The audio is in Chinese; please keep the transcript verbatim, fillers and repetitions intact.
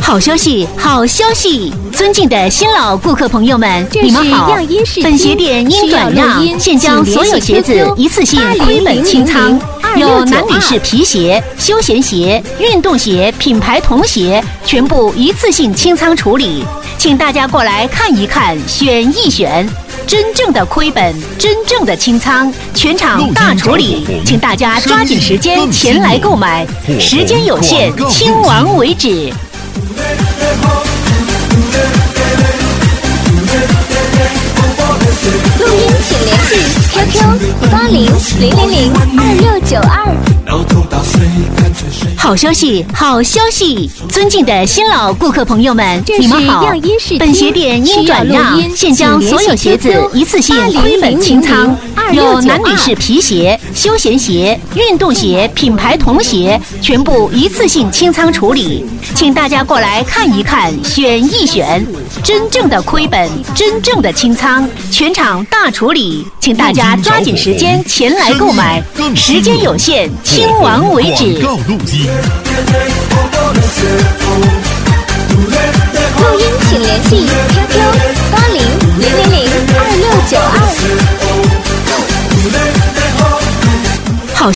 好消息，好消息！尊敬的新老顾客朋友们，你们好。本鞋店因转让，现将所有鞋子一次性亏本清仓，有男女士皮鞋、休闲鞋、运动鞋、品牌童鞋，全部一次性清仓处理，请大家过来看一看，选一选。真正的亏本，真正的清仓，全场大处理，请大家抓紧时间前来购买，时间有限，清完为止。 录音请联系 Q Q 八零零零零二六九二。 好消息，好消息！尊敬的新老顾客朋友们，你们好。本鞋店因转让，现将所有鞋子一次性亏本清仓，有男女士皮鞋、休闲鞋、运动鞋、品牌童鞋，全部一次性清仓处理，请大家过来看一看，选一选。真正的亏本，真正的清仓，全场大处理，请大家抓紧时间前来购买，时间有限，清完为止。 录音请联系 Q Q